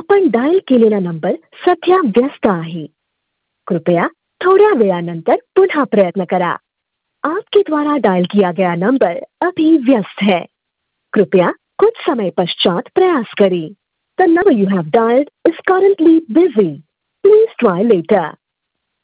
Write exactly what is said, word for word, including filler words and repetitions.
आपण डायल केलेला नंबर सध्या व्यस्त आहे. कृपया थोड्या वेळानंतर पुनः प्रयत्न करा. आपके द्वारा डायल किया गया नंबर अभी व्यस्त है. कृपया कुछ समय पश्चात प्रयास करें. The number you have dialed is currently busy. Please try later.